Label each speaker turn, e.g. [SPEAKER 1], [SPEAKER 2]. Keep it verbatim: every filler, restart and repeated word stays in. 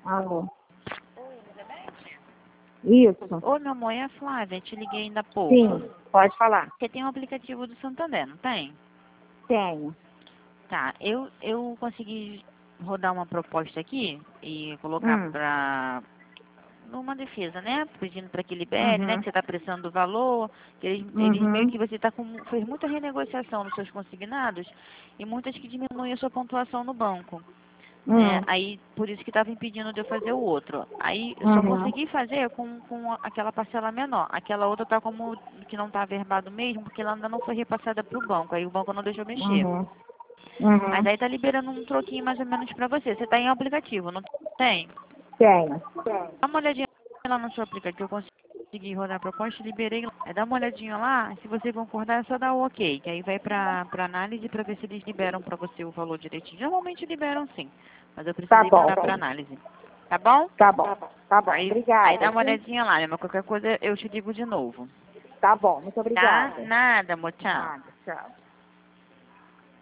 [SPEAKER 1] Alô. Isso.
[SPEAKER 2] Oi, meu amor, é a Flávia, te liguei ainda há pouco.
[SPEAKER 1] Sim, pode falar.
[SPEAKER 2] Você tem um aplicativo do Santander, não tem?
[SPEAKER 1] Tenho.
[SPEAKER 2] Tá, eu, eu consegui rodar uma proposta aqui e colocar
[SPEAKER 1] Hum.
[SPEAKER 2] pra... numa defesa, né? Pedindo para que libere, né?
[SPEAKER 1] Uhum.
[SPEAKER 2] Que você está pressando o valor, que eles, eles meio
[SPEAKER 1] Uhum.
[SPEAKER 2] que você tá com, fez muita renegociação nos seus consignados e muitas que diminuem a sua pontuação no banco. Né?
[SPEAKER 1] Hum.
[SPEAKER 2] Aí, por isso que estava impedindo de eu fazer o outro. Aí, eu só
[SPEAKER 1] Uhum.
[SPEAKER 2] consegui fazer com, com aquela parcela menor. Aquela outra tá como que não tá averbado mesmo, porque ela ainda não foi repassada para o banco. Aí o banco não deixou mexer.
[SPEAKER 1] Uhum.
[SPEAKER 2] Mas
[SPEAKER 1] Uhum.
[SPEAKER 2] aí tá liberando um troquinho mais ou menos para você. Você tá em aplicativo, não tem?
[SPEAKER 1] Tenho.
[SPEAKER 2] Dá uma olhadinha lá no seu aplicativo, eu consegui rodar a proposta, liberei lá. Aí dá uma olhadinha lá, se você concordar é só dar o ok, que aí vai pra, pra análise pra ver se eles liberam pra você o valor direitinho. Normalmente liberam sim, mas eu
[SPEAKER 1] Tá
[SPEAKER 2] precisei
[SPEAKER 1] bom.
[SPEAKER 2] mandar pra análise. Tá bom?
[SPEAKER 1] Tá bom. Tá bom.
[SPEAKER 2] Aí, aí
[SPEAKER 1] Obrigada.
[SPEAKER 2] dá uma olhadinha lá, né? Mas qualquer coisa eu te digo de novo.
[SPEAKER 1] Tá bom. Muito
[SPEAKER 2] Tá?
[SPEAKER 1] obrigada.
[SPEAKER 2] Nada, amor, tchau.
[SPEAKER 1] Nada. Tchau.